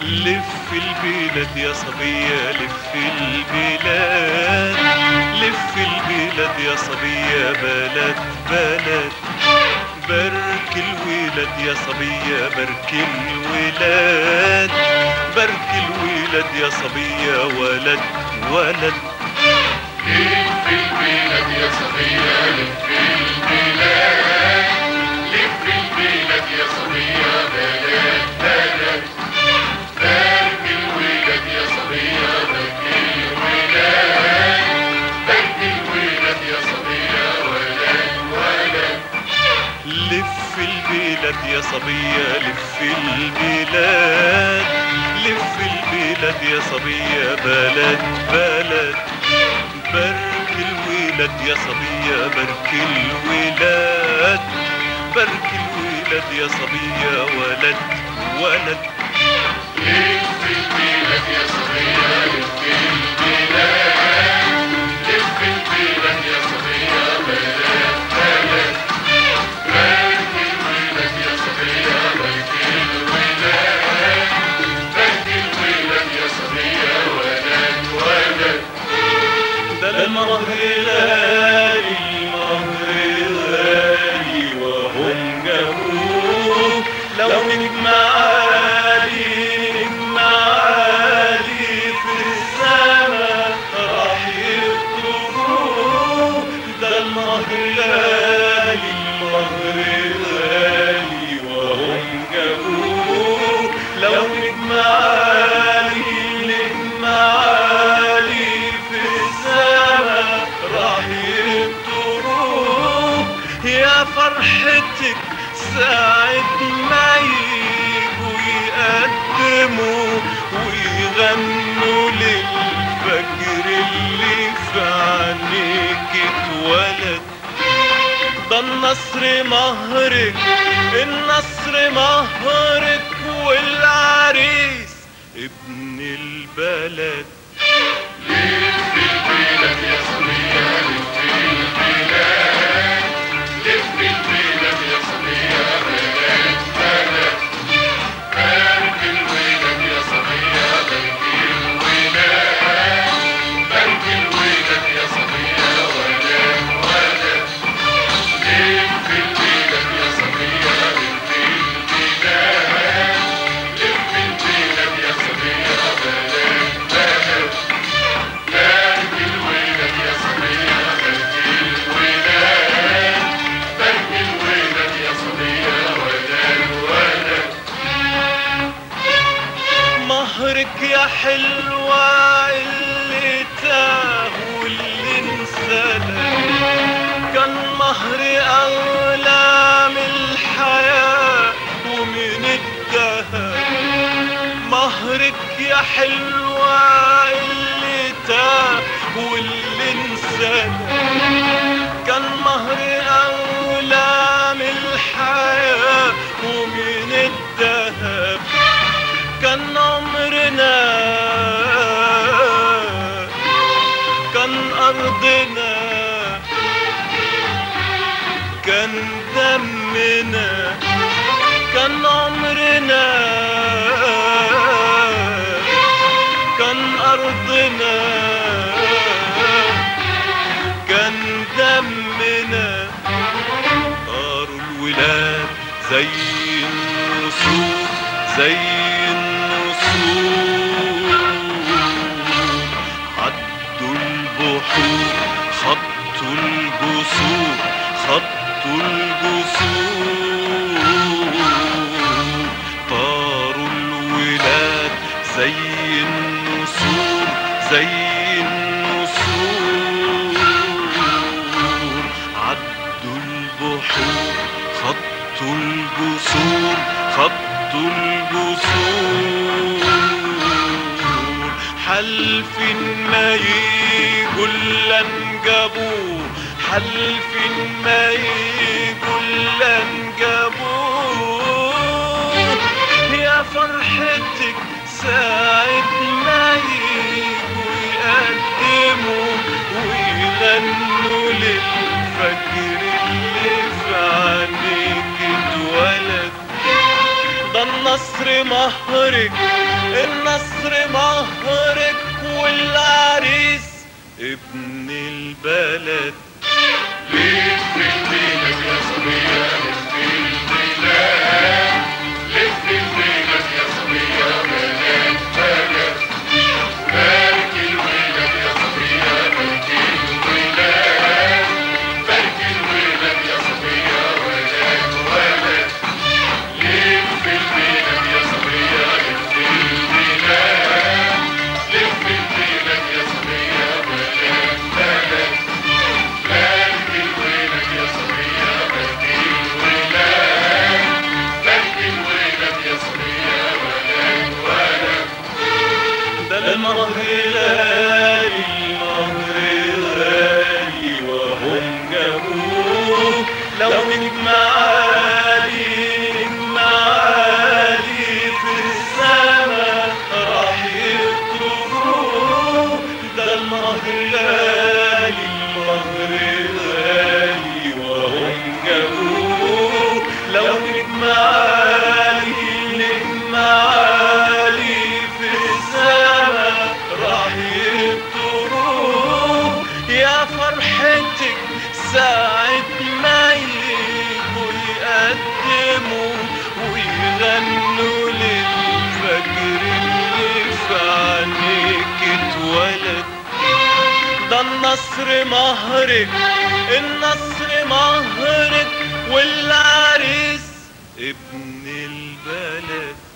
لف البلاد يا صبية لف البلاد، لف البلاد يا صبية بلد بلد. بارك الولاد يا صبية بارك الولاد، بارك الولاد يا صبية ولد ولد. لف البلاد يا صبية لف البلاد، لف البلاد يا صبية بلد بلد. بارك الولاد يا صبية بارك الولاد، بارك الولاد يا صبية ولد ولد. لف البلاد يا صبية لف البلاد، لف البلاد يا صبية بلد بلد. بارك الولاد يا صبية بارك الولاد، بارك الولاد يا صبية ولد ولد. لف البلاد يا صبية لف البلاد، لف البلاد يا صبية بلد بلد. بارك الولاد يا صبية بارك الولاد، بارك الولاد يا صبية ولد ولد. ده المهر غالي المهر غالي وهم جابوه، لو نجم عالي نجم عالي في السما راح يخطفوه. ده المهر غالي المهر غالي وهم جابوه، لو نجم عالي نجم عالي في السما راح يخطفوه. يا فرحتك ساعة ما يجوا يقدموا ويغنوا للفجر اللي في عينيك اتولد. ده النصر مهرك النصر مهرك والعريس ابن البلد. لف البلاد يا صبية لف البلاد، لف البلاد يا صبية بلد بلد. بارك الولاد يا صبية بارك الولاد، بارك الولاد يا صبية ولد ولد. لف البلاد يا صبية لف البلاد، لف البلاد يا صبية بلد بلد. بارك الولاد يا صبية بارك الولاد، بارك الولاد يا صبية ولد ولد. مهرك يا حلوة اللي تاه واللي انسلك، كان مهري أغلى من الحياة ومن الدهب. مهرك يا حلوة اللي تاه واللي انسلك، كان مهري أغلى من الحياة ومن الدهب. كان عمرنا كان أرضنا كان دمنا كان عمرنا كان أرضنا كان دمنا. طاروا الولاد زي النسور زي عدوا البحور خطوا الجسور خطوا الجسور. طاروا الولاد زي النسور زي النسور. عدوا البحور خطوا الجسور خطوا الجسور. حلف ما يجوا الا انجابوه، حلف ما يجوا الا انجابوه. يا فرحتك ساعة ما يجوا يقدموا ويغنوا للفجر اللي في عينيك اتولد. ده النصر مهرك النصر مهرك والعريس ابن البلد. لف البلاد يا صبية لف البلاد، لف البلاد يا صبية بلد بلد، بارك الولاد يا صبية بارك الولاد، بارك الولاد يا صبية ولد ولد. لف البلاد يا صبية لف البلاد، لف البلاد يا صبية بلد بلد، بارك الولاد يا صبية بارك الولاد، بارك الولاد يا صبية ولد ولد. ده المهر غالي المهر غالي وهم جابوه، لو نجم عالي نجم عالي في السما راح يطلبوه. ده المهر غالي المهر غالي وهم جابوه، لو نجم عالي نجم عالي في السما راح يطلبوه. يا فرحتك ساعة ما يجوا يقدموا ويغنوا للفجر اللي في عينيك اتولد. ده النصر مهرك النصر مهرك والعريس ابن البلد.